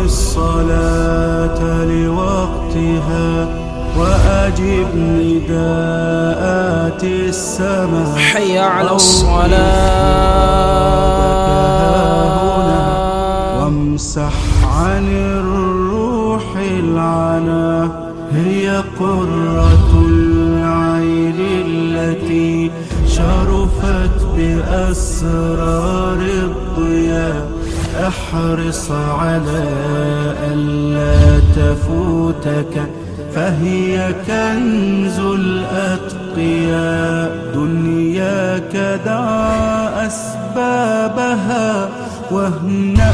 الصلاة لوقتها وأجب نداءات السماء حي على الصلاة وامسح عن الروح العنا هي قرة العين التي شرفت بأسرار الضياء احرص على ألا تفوتك فهي كنز الأتقياء دنياك دع أسبابها واهنأ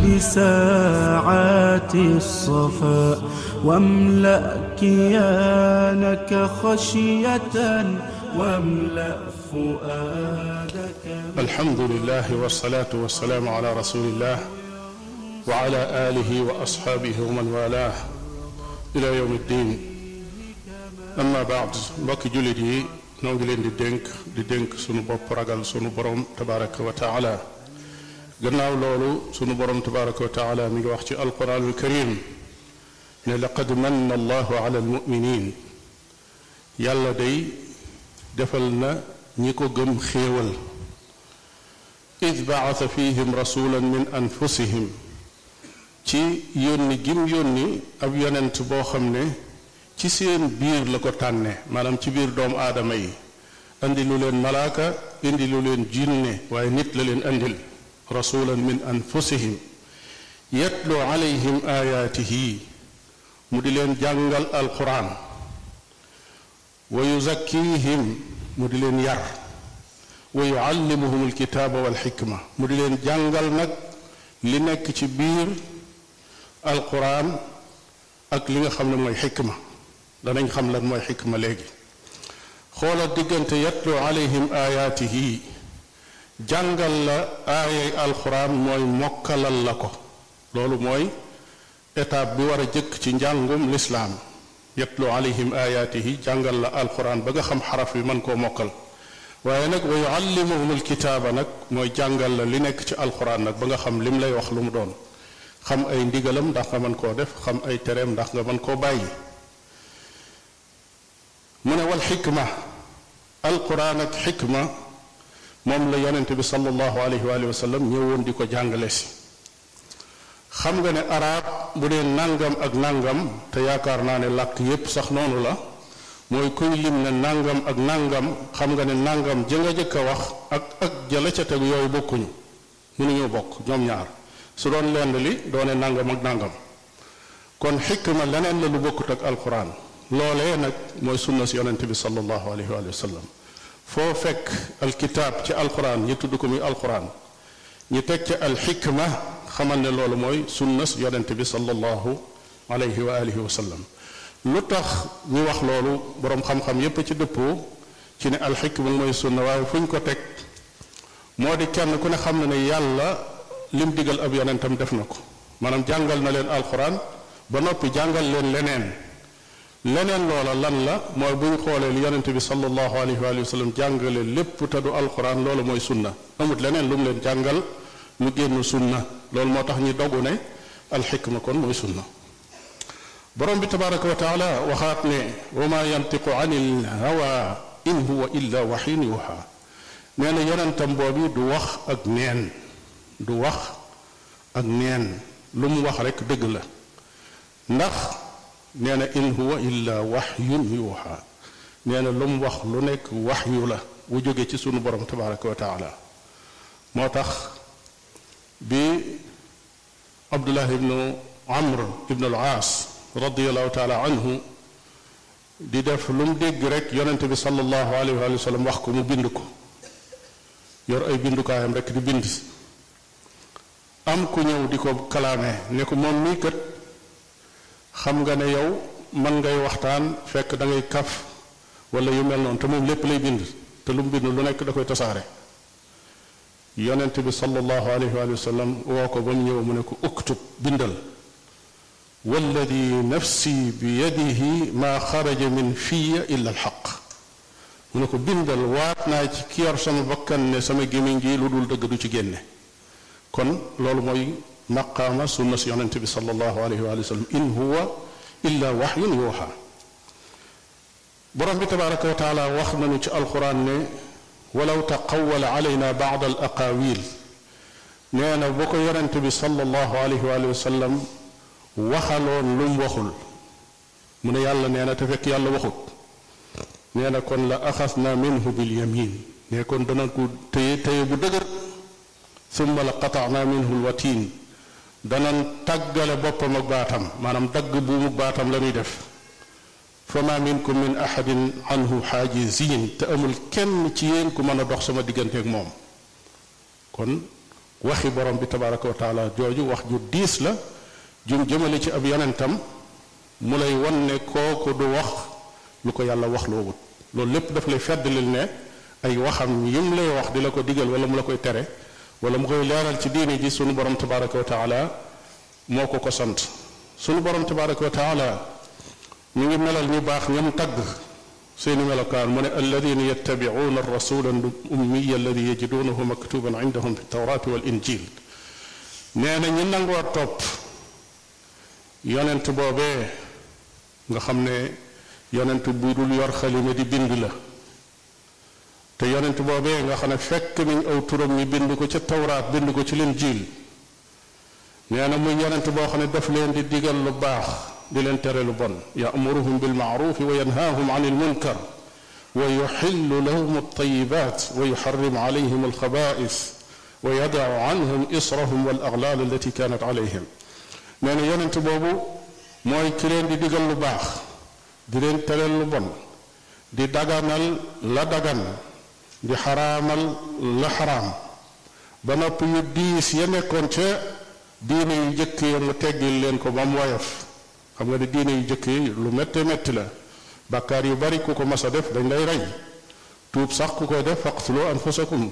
بساعات الصفاء واملأ كيانك خشية واملأ فؤادك. الحمد لله والصلاة والسلام على رسول الله وعلى آله وأصحابه ومن والاه إلى يوم الدين. أما بعد mbokki jullit yi noo ngi leen di dénk sunu bopp ragal sunu borom tabaraka wa taala. gannaaw loolu sunu borom tabaraka wa taala mi ngi wax ci alquranul karim ne laqad manna allahu ala almuminin. yàlla day defal na ñi ko gëm xéewal id baasa fihim rasulan min anfusihim ci yónni gim yónni ab yonent boo xam ne ci seen biir la ko tànne maanaam ci biir doomu aadama yi andi lu leen malaaka indi lu leen jinne waaye nit la leen andil rasulan min anfusihim yatlu alayhim ayaatihi mu di leen jàngal alquran wa yuzakkihim mu di leen yar wa yuallimuhum alkitaaba walxikma mu di leen jàngal nag li nekk ci biir alquran ak li nga xam ne mooy xikma. danañ xam lan mooy xikma léegi. xoolal diggante yatlu alayhim ayaatihi jàngal la aayay alquran mooy mokkalal la ko. loolu mooy étape bi war a jëkk ci njàngum lislaam. yatlu alayhim ayaatihi jàngal la alquran ba nga xam xaraf bi mën koo mokkal. waaye nag wa yuallimuhum alkitaaba nag mooy jàngal la li nekk ci alquran nag ba nga xam lim lay wax lu mu doon. xam ay ndigalam ndax nga mën koo def xam ay tereem ndax nga mën koo bàyyi. mu ne wal xikma alquran ak xikma moom la yonente bi sallallahu alayhi wa sallam ñëwoon di ko jàngale si. xam nga ne arab bu dee nangam ak nangam te yaakaar naa ne làkk yépp sax noonu la mooy kuy lim ne nangam ak nangam xam nga ne nangam jënga jëkk a wax ak jëla ca tegu yooyu bokkuñu mënuñoo bokk ñoom ñaar su doon lenn li doone nangam ak nangam. kon xikma leneen la lu bokkut ak alquran. loolee nag mooy sunna si yonente bi sallallahu alayhi wa sallam. foo fekk alkitaab ci alquran ñi tudd ko muy alquran ñi teg ca alxikma xamal ne loolu mooy sunna si yonente bi sallallahu alayhi wa alihi wa sallam. lu tax ñu wax loolu boroom xam-xam yépp ci dëppoo ci ne alxikma mooy sunna waaye fu ñu ko teg moo di kenn ku ne xam na ne yàlla lim digal ab yonentam def na ko. maanaam jàngal na leen alquran ba noppi jàngal leen leneen loola lan la mooy bu ñu xoolee li yonente bi sallallahu alayhi wa sallam jàngale lépp te du alquran loolu mooy sunna. amut leneen lu mu leen jàngal lu génn sunna. loolu moo tax ñi dogu ne alxikma kon mooy sunna. borom bi tabaraka wa taala waxaat ne wa ma yantiqu anil hawa in huwa illa waxyun yuha. nee na yonentam boobu du wax ak neen lu mu wax rek dëgg la ndax nee na in huwa illa waxyun yuuxa. nee na lu mu wax lu nekk waxyu la wu jóge ci sunu borom tabaraka wa taala. moo tax bi abdullah ibnu amr ibnu al-aas radiallahu taala anhu di def lu mu dégg rek yonente bi sallallahu alayhi wa sallam wax ko mu bind ko yor ay bindukaayam rek di bind. am ku ñëw di ko kalaame ne ko moom mii kat xam nga ne yow man ngay waxtaan fekk da ngay kaf wala yu mel noonu te moom lépp lay bind te lu mu bind lu nekk da koy tasaare. yonent bi sallallahu alayhi wa sallam woo ko ba mu ñëw mu ne ko uktub bindal walladi nafsi bi yadihi ma xaraja min fiya illa alxaq. mu ne ko bindal waat naa ci ki yor sama bakkan ne sama gémmiñ gi lu dul dëgg du ci génne. kon loolu mooy maqaama sunna si yonente bi sallallahu alayhi wa sallam in huwa illa waxyun yuuxa borom bi tabaraka wa taala wax nañu ci alquran ne walaw taqawala alayna baad al aqawil nee na bu ko yonente bi sallallahu alayhi wa sallam waxaloon lu mu waxul mu ne yàlla nee na te fekk yàlla waxut nee na kon la axasna minhu bil yamin ne kon dana ko téye bu dëgër summa la qataana minhu lwatiin danan tàggale boppam ak baatam maanaam dagg buumu baatam la ñuy def fa ma minkum min ahadin anhu xaajizin te amul kenn ci yéen ku mën a dox sama digganteeg moom kon waxi borom bi tabaraka wa taala jooju wax ju diis la jum jëmale ci ab yonentam mu lay won ne kooku du wax lu ko yàlla wax loo wut loolu lépp daf lay feddalil ne ay waxam yim lay wax di la ko digal wala mu la koy tere wala mu koy leeral ci diine ji sunu borom tabaraka wa taala moo ko sant sunu borom tabaraka wa taala ñu ngi melal ñu baax ñam tagg seeni melokaan mu ne alladina yattabicuuna arrasula ummiya alladi yajiduunahu maktuban indahum fi tawrati wal injil nee na ñi nangoo topp yonent boobee nga xam ne yonent bu dul yor xalima di bind la te yonent boobee nga xam ne fekk nañ aw turam ñu bind ko ca tawraat bind ko ci linjiil nee na muy yonent boo xam ne daf leen di digal lu baax di leen tere lu bon ya'muruhum bil ma'ruf wa yanhaahum 'anil munkar wa yuhillu lahum at-tayyibat wa yuharrimu 'alayhim al-khaba'ith wa yada'u 'anhum israhum wal aghlal allati kanat 'alayhim nee na yonent boobu mooy ki leen di digal lu baax di leen tere lu bon di daganal la dagan di xaraamal la xaraam ba noppi yu diis ya nekkoon ca diine yu jëkk yi mu teggil leen ko ba mu woyof xam nga ne diine yu jëkk yi lu métte métti la bàkkaar yu bari ku ko mas a def dañ lay rey tuub sax ku koy def faqtulu anfusakum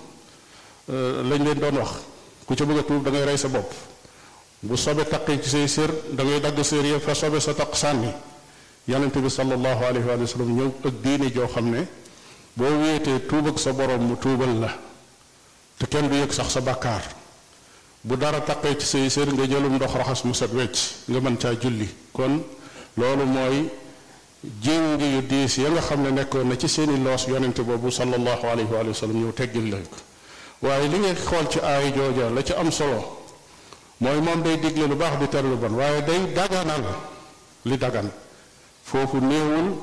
lañ leen doon wax ku ca bëgg a tuub da ngay rey sa bopp bu sobe taqee ci say sér da ngay dagg sér ya fa sobe sa taq sànni yonente bi sallallahu alayhi wa sallam ñëw ak diine joo xam ne boo wéetee tuub ak sa borom mu tuubal la te kenn du yëg sax sa bàkkaar bu dara taqee ci say sér nga jëlum ndox raxas mu set wecc nga mën caa julli kon loolu mooy jéng yu diis ya nga xam ne nekkoon na ci seeni loos yonente boobu sallallahu alayhi wa sallam ñëw teggil leen ko waaye li ngay xool ci aay jooja la ci am solo mooy moom day digle lu baax di tere lu bon waaye day daganal li dagan foofu néewul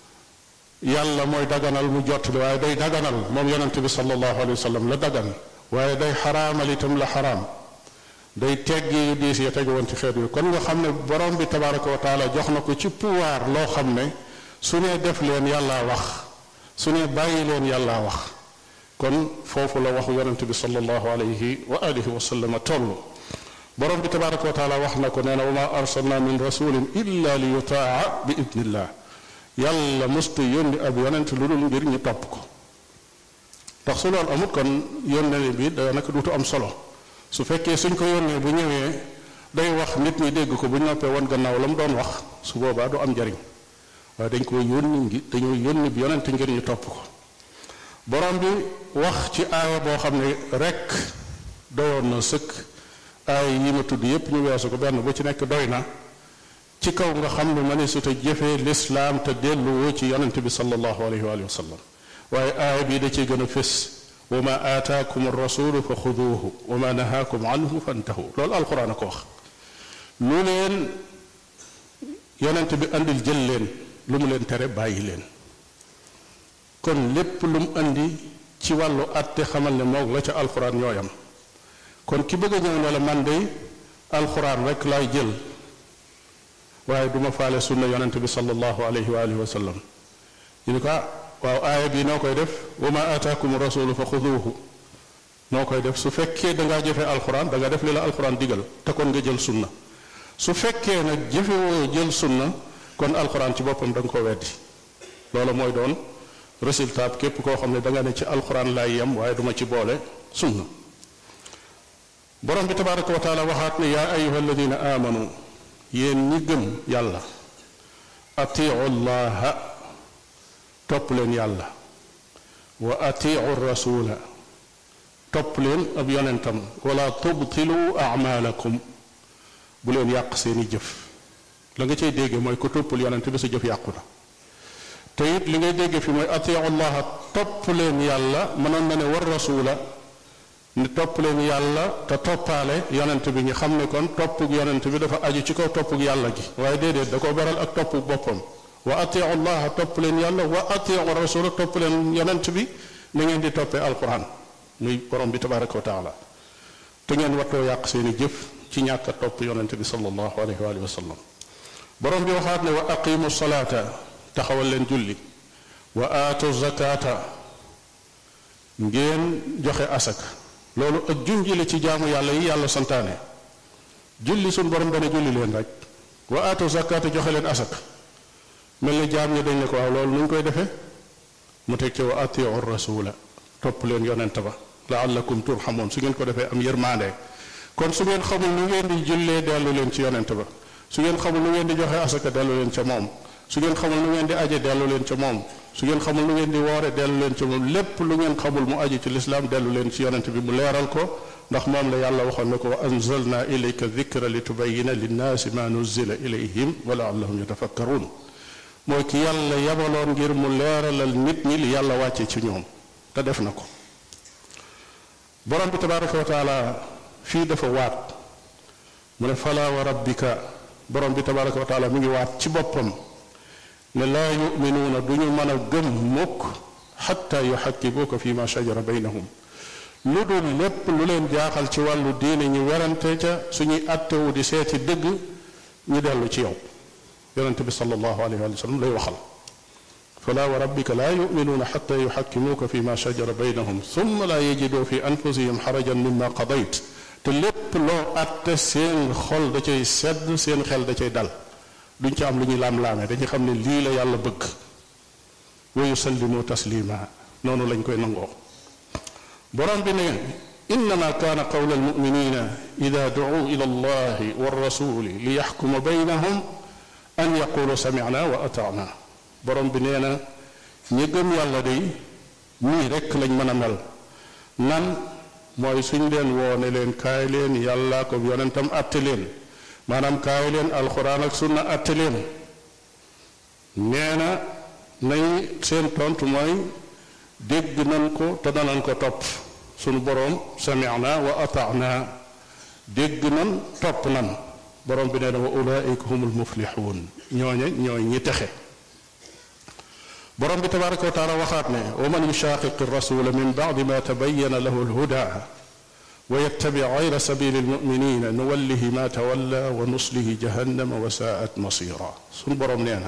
yàlla mooy daganal mu jottali waaye day daganal moom yonente bi sallallahu alayhi wa sallam la dagan waaye day xaraamal itam la xaraam day teggi yu diis ya tegu woon ci xeet yi kon nga xam ne borom bi tabaraka wa taala jox na ko ci pouvoir loo xam ne su ne def leen yàllaa wax su ne bàyyi leen yàllaa wax kon foofu la waxu yonente bi sallallahu alayhi wa alihi wa sallam toll borom bi tabaraka wa taala wax na ko nee na wa ma arsalna min rasulin illa li yutaa bi idnillah yàlla musta yónni ab yonent lu dul ngir ñu topp ko ndax su loolu amut kon yónnee bi daanaka duutu am solo su fekkee suñ ko yónnee bu ñëwee day wax nit ñi dégg ko bu ñu noppee woon gannaaw la mu doon wax su boobaa du am njariñ waaye dañ ko yónni ngi dañoo yónni bi yonent ngir ñu topp ko borom bi wax ci aaya boo xam ne rekk doyoon na sëkk aaya yi ma tudd yépp ñu weesu ko benn bu ci nekk doy na ci kaw nga xam ne ma ne su te jëfee lislaam te delluwoo ci yonent bi sallallahu alayhi wa sallam waaye aaya bii da ciy gën a fés wa ma aataakum rasulu fa xuduuhu wa ma nahaakum anhu fantahu loolu alquran a ko wax lu leen yonent bi andil jël leen lu mu leen tere bàyyi leen kon lépp lu mu andi ci wàllu àtte xamal ne moog la ca alquran ñooyam kon ki bëgg a ñëw ne la man de alquran rek laay jël waaye duma faale sunna yonent bi sallallahu alayhi wa alihi wa sallam ñu ne ko waaw aaya bi noo koy def wa ma aataakum rasulu fa xuduuhu noo koy def su fekkee dangaa jëfe alquran da nga def li la alquran digal te kon nga jël sunna su fekkee nag jëfewoo jël sunna kon alquran ci boppam da nga ko weddi loolu mooy doon résultat képp koo xam ne da nga ne ci alquran laay yem waaye duma ci boole sunna borom bi tabaraka wa taala waxaat ne yaa ayuha alladina amanu yéen ñi gëm yàlla atiu llaha topp leen yàlla wa atiu rasula topp leen ab yonentam wala tubtilu amalakum bu leen yàq seeni jëf la nga cay dégge mooy ko toppul yonent bi sa jëf yàqu na te it li ngay dégge fi mooy atiu llaha topp leen yàlla mënoon na ne war rasula ni topp leen yàlla te toppaale yonent bi ñu xam ne kon toppug yonent bi dafa aju ci kaw toppug yàlla gi waaye déedéet da ko beral ak toppug boppam wa atiu llaha topp leen yàlla wa atiu rasula topp leen yonent bi na ngeen di toppee alquran muy borom bi tabaraka wa taala te ngeen wattoo yàq seeni jëf ci ñàkk a topp yonent bi sallallahu alayhi wa sallam borom bi waxaat ne wa aqimu salaata taxawal leen julli wa aatu zakata ngeen joxe asaka loolu ak junji la ci jaamu yàlla yi yàlla santaane julli suñ borom dana julli leen rek wa aatu zakata joxe leen asaka mel ni jaam ñi dañ ne ko waaw loolu nuñ koy defee mu teg ci wa atiu rasula topp leen yonent ba laallakum turhamun su ngeen ko defee am yërmaande kon su ngeen xamul nu ngeen di jullee dellu leen ci yonent ba su ngeen xamul nu ngeen di joxe asaka dellu leen ca moom su ngeen xamul nu ngeen di aje dellu leen ca moom su ngeen xamul nu ngeen di woore dellu leen ca moom lépp lu ngeen xamul mu aju ci lislaam dellu leen ci yonent bi mu leeral ko ndax moom la yàlla waxoon ne ko wa anzalna ilayka dikra li tubayina linnaasi ma nuzila ilayhim wa laallahum yatafakkaruun mooy ki yàlla yabaloon ngir mu leeralal nit ñi li yàlla wàcce ci ñoom te def na ko borom bi tabaraka wa taala fii dafa waat mu ne fala wa rabbika borom bi tabaraka wa taala mi ngi waat ci boppam ne laa yuminuuna du ñu mën a gëm mukk xatta yuxakkimuuka fi ma shajara baynahum lu dul lépp lu leen jaaxal ci wàllu diine ñu werante ca suñuy attewu di seeti dëgg ñu dellu ci yow yonente bi sallallahu alayhi wa sallam lay waxal fala wa rabbika laa yuminuuna xatta yuxakkimuuka fi ma shajara baynahum summa laa yajiduu fi anfusihim xarajan mimma qadayt te lépp loo atte seen xol da cay sedd seen xel da cay dal duñ ci am lu ñuy laam-laame dañuy xam ne lii la yàlla bëgg wa yusallimu taslima noonu lañ koy nangoo borom bi ne innama kaana qawla almuminina ida ducuu ila allahi walrasuli li yaxkuma baynahum an yaqulu samicna wa ataana borom bi nee na ñi gëm yàlla day nii rekk lañ mën a mel nan mooy suñ leen woone leen kaay leen yàlla ko yonentam atte leen maanaam kaay leen alxuraan ak sunna atte leen nee na nañ seen tontu mooy dégg nan ko te danañ ko topp sunu boroom samicna wa ataana dégg nan topp nan boroom bi nee na wa ulaika humul muflixuun ñooy ñi texe boroom bi tabaraka wa taala waxaat ne wa man yushaqiqi rasula min bacdi ma tabayana lahu alhuda wa yattabi gayra sabili almuminina nuwallihi ma tawalla wa nuslihi jahannama wa saat masira sunu boroom nee na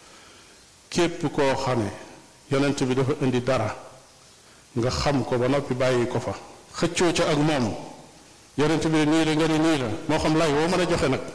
képp koo xame yonent bi dafa indi dara nga xam ko ba noppi bàyyi ko fa xëccoo ca ak moom yonent bi nii la nga ni nii la moo xam lay woo mën a joxe nag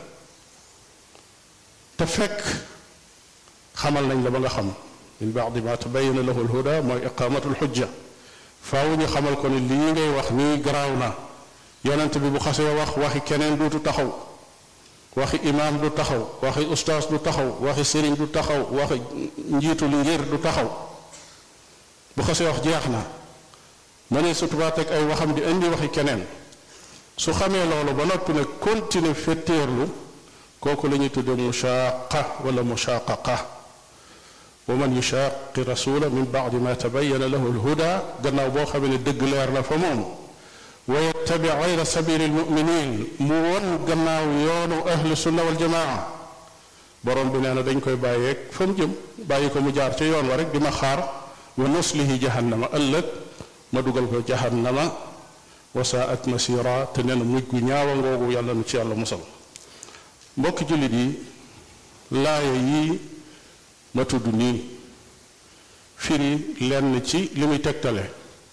te fekk xamal nañ la ba nga xam min baadi ma tabayana lahu alhuda mooy iqamatu alxujja faaw ñu xamal ko ne lii ngay wax nii garaaw na yonent bi bu xasee wax waxi keneen duutu taxaw waxi imaam du taxaw waxi ustaas du taxaw waxi sëriñ du taxaw waxi njiitu li ngir du taxaw bu xasee wax jeex na ma ne surtout ba teg ay waxam di indi waxi keneen su xamee loolu ba noppi nag continuer fetteerlu kooku la ñuy tudde mushaaqa wala mushaaqaqa wa man yushaaqi rasula min baadi ma tabayana lahu alhuda gannaaw boo xamee ne dëgg leer na fa moom wa yattabi gayra sabili almuminin mu won gannaaw yoonu ahlu sunna waljamaa borom bi nee na dañ koy bàyyeeg fa mu jëm bàyyi ko mu jaar ca yoon wa rek di ma xaar wa nuslihi jahannama ëllëg ma dugal ko jahannama wa saat masira te nee na mujj gu ñaawa ngoogu yàlla nu ci yàlla musal mbokki jullit yi laaya yi ma tudd nii firi lenn ci li muy tegtale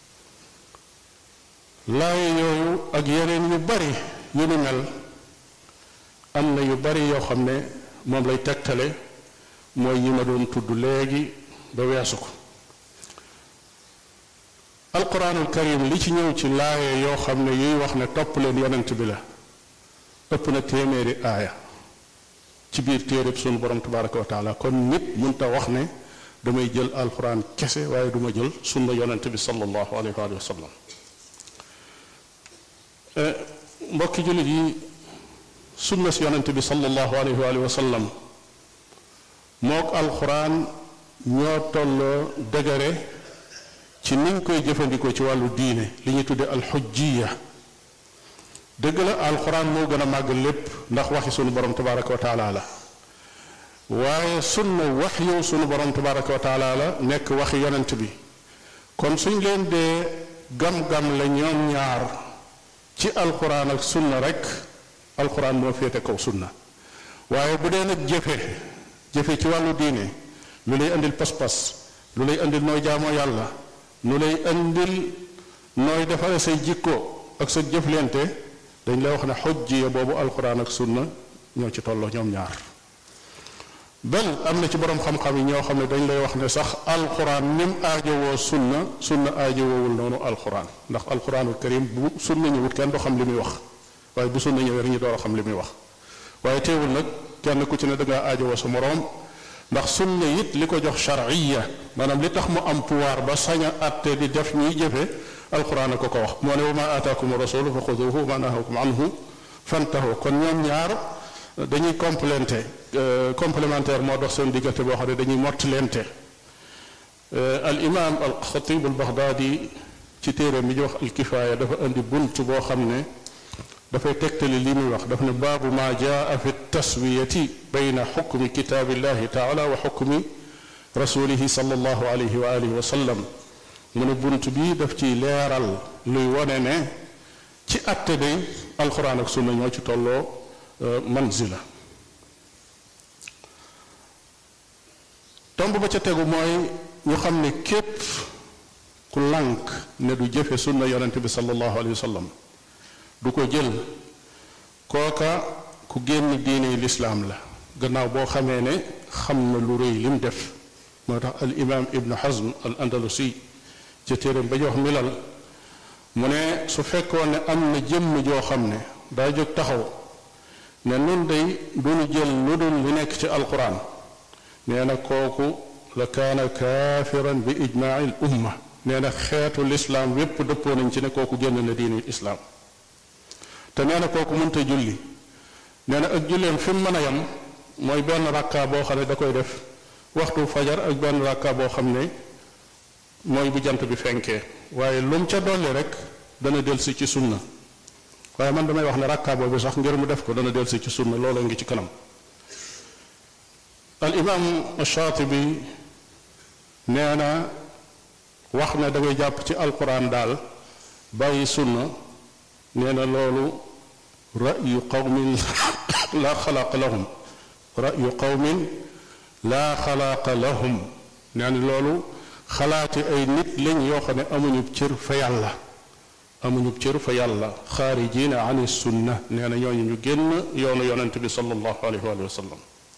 laaya yooyu ak yeneen yu bari yu nu mel am na yu bari yoo xam ne moom lay tegtale mooy yi ma doon tudd léegi ba weesu ko alquranul karim li ci ñëw ci laaya yoo xam ne yuy wax ne topp leen yonent bi la ëpp na téeméeri aaya ci biir téereb sunu borom tabaraka wa taala kon nit mënta wax ne damay jël alquran kese waaye duma jël sunna yonent bi sallallahu alayhi wa sallam mbokki jullit yi sunna si yonente bi sallallahu alayhi wa sallam mook alquran ñoo tolloo dëgëre ci niñ koy jëfandikoo ci wàllu diine li ñuy tudde alxujjiya. dëgg la alquran moo gën a màgg lépp ndax waxi sunu borom tabaraka wa taala la, waaye sunna wax yow sunu borom tabaraka wa taala la nekk waxi yonent bi. kon suñ leen dee gam-gam la ñoom ñaar ci alquran ak sunna rek alquran moo féete kaw sunna. waaye bu dee nag jëfe ci wàllu diine lu lay andil pas-pas, lu lay andil nooy jaamoo yàlla, lu lay andil nooy defare say jikko ak sa jëflente, dañ lay wax ne xujjiya boobu alquran ak sunna ñoo ci tolloo ñoom ñaar. bel am na ci borom xam-xam yi ñoo xam ne dañ lay wax ne sax alquran nim aajowoo sunna aajowoowul noonu alquran, ndax alquranul karim bu sunna ñëwut kenn du xam li muy wax, waaye bu sunna ñëwee rek ñu door a xam li muy wax. waaye teewul nag kenn ku ci ne da ngaa aajowoo sa moroom, ndax sunna it li ko jox shar'iyya, maanaam li tax mu am pouvoir ba sañ a atte di def ñuy jëfe alquran a ko wax. moo ne wa ma aataakum rasulu fa xuduhu wa ma nahakum anhu fantahu. kon ñoom ñaar dañuy complémentaire moo dox seen diggante boo xam ne dañuy mottalente. al imam al xatib al baghdadi ci téere mi ñu wax al kifaaya dafa indi bunt boo xam ne dafay tegtali li muy wax. daf ne baabu ma jaa fi taswiyati bayna xukmi kitaabillahi taala wa xukmi rasulihi sallallahu alayhi wa alihi wa sallam. mu ne bunt bi daf ciy leeral luy wone ne ci atte day alquran ak sunna ñoo ci tolloo manzila. tomb ba ca tegu mooy ñu xam ne képp ku lànk ne du jëfe sunna yonente bi sallallahu alayhi wa sallam, du ko jël, kooka ku génn diine lislaam la, gannaaw boo xamee ne xam na lu rëy lim def. moo tax al imam ibnu hazm al andalusi ci téeréem ba jox milal mu ne su fekkoon ne am na jëmm joo xam ne daa jóg taxaw ne nun day duñu jël lu dul li nekk ci alquran, nee na kooku la kaana kaafiran bi ijmaai l umma. nee na xeetu lislaam wépp dëppoo nañ ci ne kooku génn na diini islaam. te nee na kooku mënta julli, nee na ak julleem fi mu mën a yem mooy benn rakka boo xam ne da koy def waxtu fajar ak benn rakka boo xam ne mooy bu jant bi fenkee, waaye lu mu ca dolli rek dana delsi ci sunna. waaye man damay wax ne rakka boobu sax ngir mu def ko dana delsi ci sunna, looloo ngi ci kanam. al imam Shaatibi nee na wax ne da ngay jàpp ci alquran daal bàyyi sunna, nee na loolu ra'yu qawmin laa xalaqa lahum, ra'yu qawmin laa xalaqa lahum. nee na loolu xalaati ay nit lañ yoo xam ne amuñu cër fa yàlla, amuñu cër fa yàlla. xaarijina an sunna, nee na ñooñu ñu génn yoonu yonent bi sallallahu alayhi wa sallam.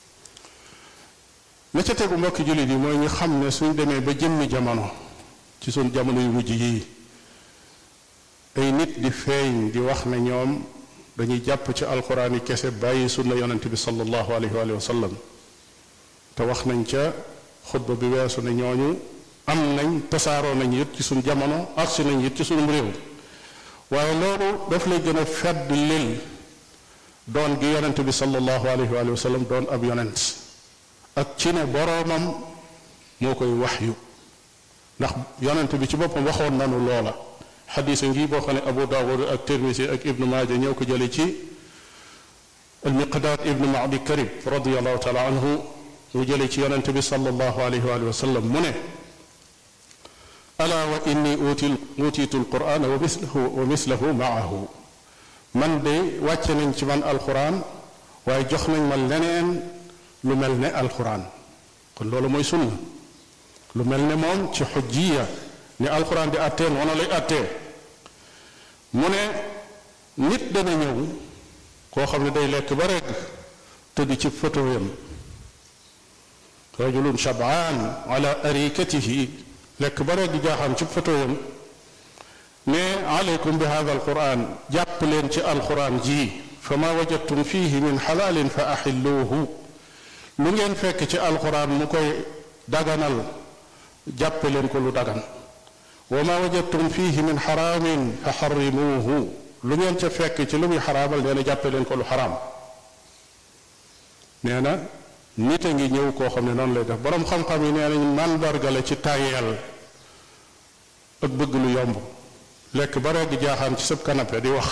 la ca tegu mbokki jullit yi mooy ñu xam ne suñ demee ba jëmmi jamono ci suñ jamono yu mujj yii ay nit di feeñ di wax ne ñoom dañuy jàpp ci alquran yi kese bàyyi sunna yonent bi sallallahu alayhi wa sallam. te wax nañ ca xutba bi weesu ne ñooñu am nañ tasaaroo nañ it ci suñ jamono agsi nañ it ci suñu réew. waaye loolu daf lay gën a fedd lil doon gi yonent bi sallallahu alayhi wa sallam doon ab yonent ak ci ne boroomam moo koy waxyu, ndax yonent bi ci boppam waxoon nanu loola. xadiisa ngi boo xam ne Abu Daawud ak Tirmisi ak Ibnu Maaja ñëw ko jële ci al-Miqdaad ibnu Ma'di Karib radiyallahu taala anhu mu jële ci yonent bi sallallahu alayhi wa sallam mu ne alaa wa inni utiitu alqur'ana wa mislahu maahu. man de wàcce nañ ci man alquran waaye jox nañ ma leneen lu mel ne alquran. kon loolu mooy sunna, lu mel ne moom ci xujjiya ni alquran di àttee noonu lay àttee. mu ne nit dana ñëw koo xam ne day lekk ba regg tëdd ci fotoyam, rajulun shab'an ala arikatihi, lekk ba regg jaaxaan ci fotoyam, ne alaykum bi hada alquran, jàpp leen ci alquran ji, fa ma wajadtum fihi min xalaalin fa axilluuhu. lu ngeen fekk ci alquran mu koy daganal jàppe leen ko lu dagan. wa ma wajadtum fihi min xaraamin fa xarrimuuhu, lu ngeen ca fekk ci lu muy xaraamal nee na jàppe leen ko lu xaraam. nee na nit a ngi ñëw koo xam ne noonu lay def boroom xam-xam yi nee nañ màndargale ci tàyyeel ak bëgg lu yomb lekk ba regg jaaxaan ci sab canapé di wax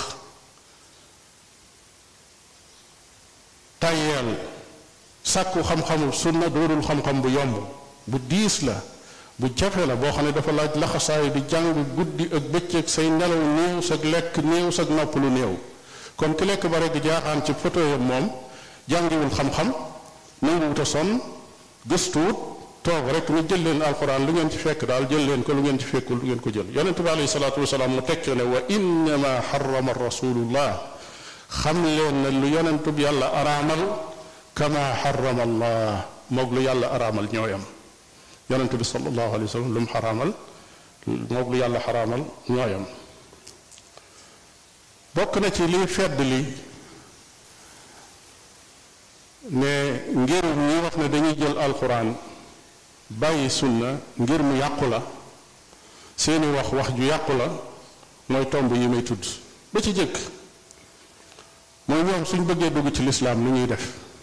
tàyyeel sàkku xam-xamu sunna doonul xam-xam bu yomb bu diis la bu jafe la boo xam ne dafa laaj laxasaayu di jàng guddi ak bëccëg say nelaw néew sag lekk néew sag nopp lu néew kon ki lekk ba regg jaaxaan ci photo yam moom jàngiwul xam-xam nanguwut a sonn gëstuwut toog rek ñu jël leen alquran lu ngeen ci fekk daal jël leen ko lu ngeen ci fekkul lu ngeen ko jël yonente bi alayhi salaatu wasalaam mu tekk ne wa innama xarama rasulullah xam leen ne lu yonentu bi yàlla araamal kama xarama allah moog lu yàlla araamal ñooyam yonente bi sallallahu alayhi wa sallam lu mu xaraamal moog lu yàlla xaraamal ñooyam bokk na ci liy fedd li ne ngir ñi wax ne dañuy jël alquran bàyyi sunna ngir mu yàqu la seeni wax ju yàqu la mooy tomb yi may tudd ba ci jëkk mooy ñoom suñ bëggee dugg ci lislaam lu ñuy def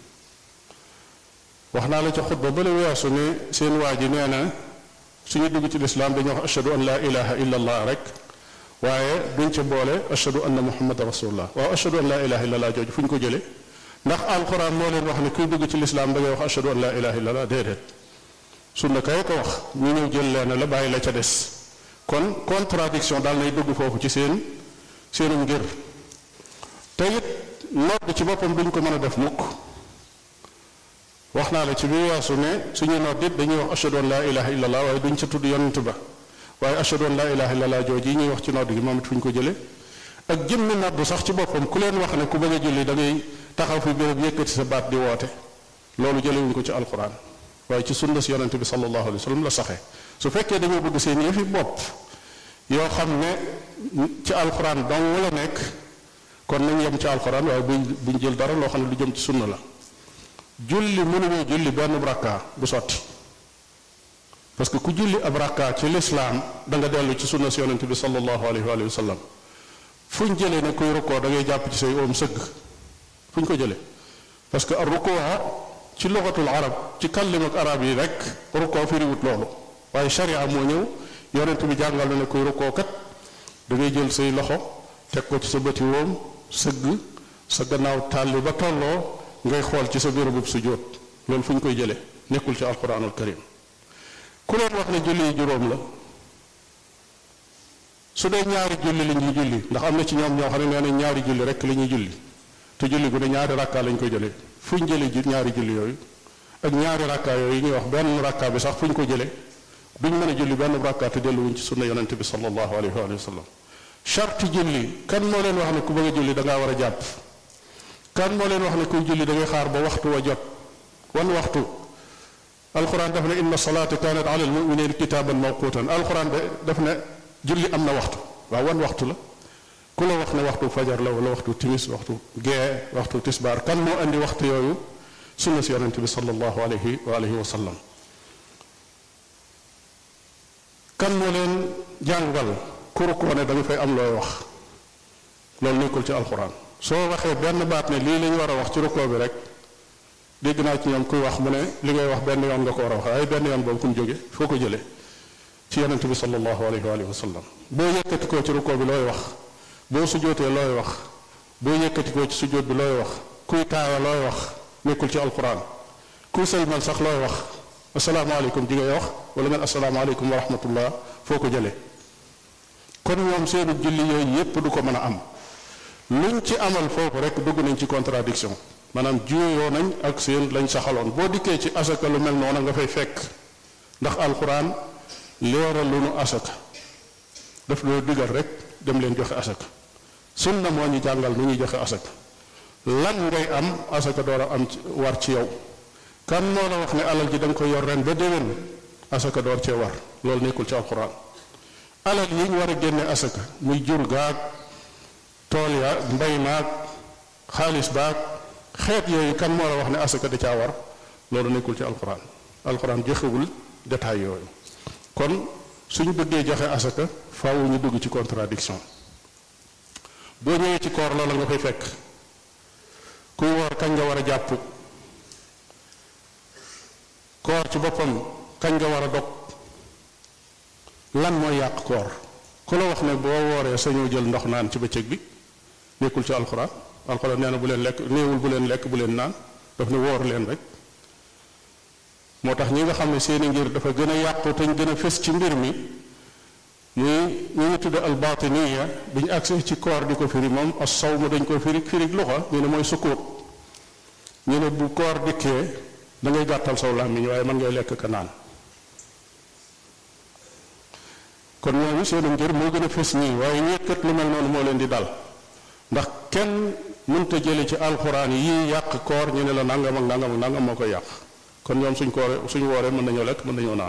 wax naa la ca xutba ba la weesu ne seen waa ji nee na suñu dugg ci lislaam dañuy wax ashhadu an laa ilaha illa allah rek waaye duñ ca boole ashhadu anna muhammadan rasulullah waaw ashhadu an laa ilaha illa allah jooju fu ñu ko jële ndax alquran moo leen wax ne kuy dugg ci lislaam da ngay wax ashhadu an laa ilaha illa allah déedéet sunna kay ko wax ñu ñëw jël leen la bàyyi la ca des kon contradiction daal nay dugg foofu ci seenu ngir te it nodd ci boppam duñ ko mën a def mukk wax naa la ci bi weesu ne suñu nodd it dañuy wax ashhadu an laa ilaha illa allah waaye duñ ca tudd yonent ba waaye ashhadu an laa ilaha illa allah jooju yi ñuy wax ci nodd gi moom it fu ñu ko jële ak jëmmi nodd sax ci boppam ku leen wax ne ku bëgg a julli da ngay taxaw fi béréb yëkkati sa baat di woote loolu jëlewuñ ko ci alquran waaye ci sunna si yonente bi sallallahu alayhi wa sallam la saxe su fekkee dañoo bëgg seen yëfi bopp yoo xam ne ci alquran dong la nekk kon nañ yem ci alquran waaye buñ jël dara loo xam ne lu jëm ci sunna la julli mënuñoo julli benn rakka bu sotti parce que ku julli ab rakka ci lislaam da nga dellu ci sunna si yonente bi sallallahu alayhi wa sallam fu ñu jëlee ne kuy rukkoo da ngay jàpp ci say oom sëgg fu ñu ko jëlee parce que rukkoo ci lugatul arab ci kallim ak arab yi rek rukkoo firiwut loolu waaye sharia moo ñëw yonent bi jàngal na ne kuy rukkoo kat da ngay jël say loxo teg ko ci sa bëti woom sëgg sa gannaaw tàlli ba tolloo ngay xool ci sa bérébub sujjóot loolu fu ñu koy jëlee nekkul ci alquranul karim ku leen wax ne julli yi juróom la su dee ñaari julli la ñuy julli ndax am na ci ñoom ñoo xam ne nee nañ ñaari julli rek la ñuy julli te julli gu ne ñaari rakka lañ koy jëlee fu ñu jëlee ñaari julli yooyu ak ñaari rakka yooyu ñuy wax benn rakka bi sax fu ñu ko jëlee duñ mën a julli benn rakka te delluwuñ ci sunna yonente bi sallallahu alayhi wa sallam charte julli kan moo leen wax ne ku bëgg a julli da ngaa war a jàpp kan moo leen wax ne kuy julli da ngay xaar ba waxtu wa jot wan waxtu alquran daf ne inna salaata kanat ala almuminina kitaban mawqutan alquran daf ne julli am na waxtu waaw wan waxtu la ku la wax ne waxtu fajar la wala waxtu timis waxtu gee waxtu tisbaar kan moo andi waxtu yooyu sunna si yonente bi sallallahu alayhi wa sallam kan moo leen jàngal ku rukkoo ne da nga fay am looy wax loolu nekkul ci alquran soo waxee benn baat ne lii lañu war a wax ci rukkoo bi rek dégg naa ci ñoom kuy wax mu ne li ngay wax benn yoon nga ko war a wax ay benn yoon boobu fu mu jóge foo ko jëlee ci yonente bi sallallahu alayhi wa sallam boo yëkkati koo ci rukkoo bi looy wax boo sujjóotee looy wax boo yëkkati koo ci sujjóot bi looy wax kuy taaya looy wax nekkul ci alquran kuy sëlmal sax looy wax asalaamaaleykum ji ngay wax wala ngeen asalaamaaleykum wa rahmatullah foo ko jëlee kon ñoom seenu julli yooyu yépp du ko mën a am luñ ci amal foofu rek dugg nañ ci contradiction maanaam juyoo nañ ak seen lañ saxaloon boo dikkee ci asaka lu mel noonu nga fay fekk ndax alquran leeral lu nu asaka daf loo digal rek dem leen joxe asaka sunna moo ñu jàngal nu ñuy joxe asaka lan ngay am asaka door a am war ci yow kan moo la wax ne alal ji da nga koy yor ren ba déwén asaka door cee war loolu nekkul ci alquran alal yi ñu war a génne asaka muy jur gaag tool ya mbay maag xaalis baag xeet yooyu kan moo la wax ne asaka da caa war loolu nekkul ci alquran alquran joxewul détail yooyu kon suñu bëggee joxe asaka faaw ñu dugg ci contradiction boo ñëwee ci koor loola nga fay fekk kuy woor kañ nga war a jàpp koor ci boppam kañ nga war a dog lan mooy yàq koor ku la wax ne boo wooree sañoo jël ndox naan ci bëccëg bi nekkul ci alxuraan nee na bu leen lekk néewul bu leen lekk bu leen naan daf ne woor leen rek moo tax ñi nga xam ne seeni ngir dafa gën a yàqu te ñu gën a fës ci mbir mi muy ñu ngi tudde albatiniya bi ñu agsi ci koor di ko firi moom as-sawm dañ ko firi luxa ñu ne mooy sukkuut ñu ne bu koor dikkee da ngay gàttal saw làmmiñ waaye mën ngay lekk ka naan kon ñooñu seeni ngir moo gën a fës ñii waaye ñekkat lu mel noonu moo leen di dal ndax kenn mënta jële ci alxuraan yi yàq koor ñu ne la nangam ak nangam ak nangam moo koy yàq kon ñoom suñ wooree mën nañoo lekk mën nañoo naan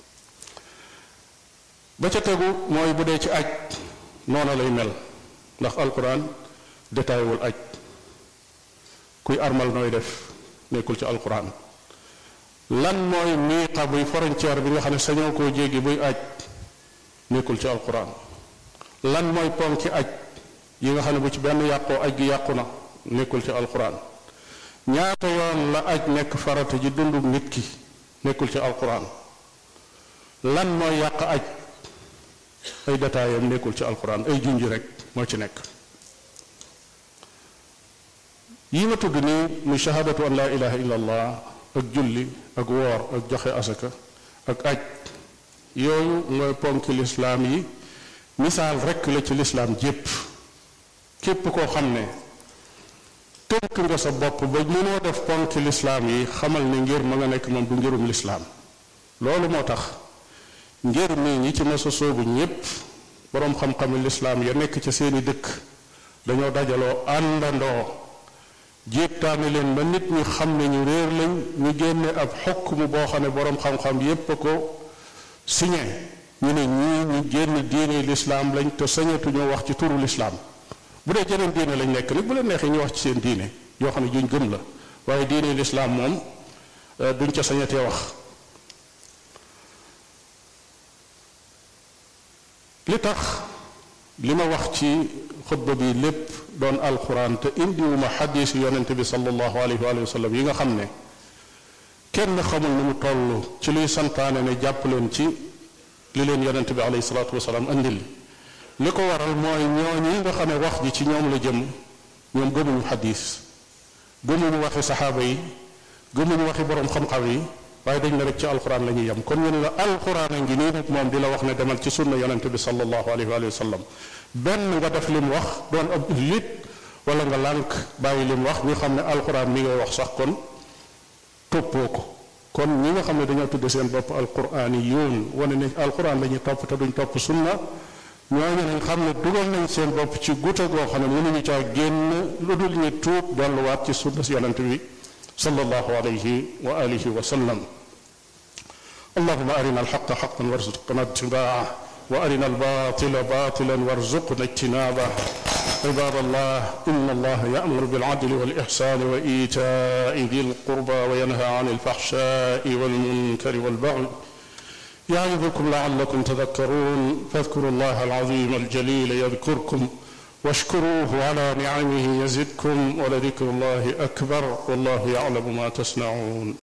ba ca tegu mooy bu dee ci aj noona lay mel ndax alxuraan détaillewul aj kuy armal nooy def nekkul ci alxuraan lan mooy miiqa buy frontière bi nga xam ne sañoo koo jéggi buy aj nekkul ci alxuraan lan mooy ponki aj yi nga xam ne bu ci benn yàqoo aj gi yàqu na nekkul ci alxuraan ñaata yoon la aj nekk farata ji dundu nit ki nekkul ci alxuraan lan mooy yàq aj ay détaayam nekkul ci alxuraan ay junj rek moo ci nekk yi ma tudd nii muy shahadatu an laa ilaha illa allah ak julli ak woor ak joxe asaka ak aj yooyu mooy ponki lislaam yi misaal rekk la ci lislaam jépp képp koo xam ne tënk nga sa bopp ba mënoo def ponki lislaam yi xamal ne ngir ma nga nekk moom du ngirum lislaam loolu moo tax ngir mii ñi ci masa soobu ñépp boroom xam-xami lislaam ya nekk ca seeni dëkk dañoo dajaloo àndandoo jéebtaane leen ba nit ñi xam ne ñu réer lañ ñu génne ab xukm boo xam ne boroom xam-xam yépp a ko signé ñu ne ñii ñu génn diine lislaam lañ te sañatuñoo wax ci turu lislaam bu dee jeneen diine lañ nekk nag bu leen neexee ñu wax ci seen diine yoo xam ne juñ gëm la waaye diine lislaam moom duñ ca sañatee wax li tax li ma wax ci xutba bi lépp doon alquran te indiwuma xadiis yonente bi sallallahu alayhi wa sallam yi nga xam ne kenn xamul nu mu toll ci luy santaane ne jàpp leen ci li leen yonente bi alayhi salaatu wasalaam andil li ko waral mooy ñooñi nga xam ne wax ji ci ñoom la jëm ñoom gëmuñu xadiis gëmuñu waxi saxaaba yi gëmuñu waxi borom xam-xam yi waaye dañ ne rek ci alquran la ñuy yem kon ñu ne la alquran a ngi nii nag moom di la wax ne demal ci sunna yonente bi sallallahu alayhi wa sallam benn nga def li mu wax doon ab jullit wala nga lànk bàyyi li mu wax ñu xam ne alquran mi ngay wax sax kon toppoo ko kon ñi nga xam ne dañoo tudde seen bopp alquran yi yoon wane ne alquran la ñuy topp te duñ topp sunna ñooñu nañ xam ne dugal nañ seen bopp ci guta goo xam ne mënuñu caa génn lu dul ñu tuub delluwaat ci sunna si yonente bi sallallahu alayhi wa alihi wa sallam اللهم أرنا الحق حقا وارزقنا اتباعه وأرنا الباطل باطلا وارزقنا اجتنابه عباد الله إن الله يأمر بالعدل والإحسان وإيتاء ذي القربى وينهى عن الفحشاء والمنكر والبغي يعظكم لعلكم تذكرون فاذكروا الله العظيم الجليل يذكركم واشكروه على نعمه يزدكم ولذكر الله أكبر والله يعلم ما تصنعون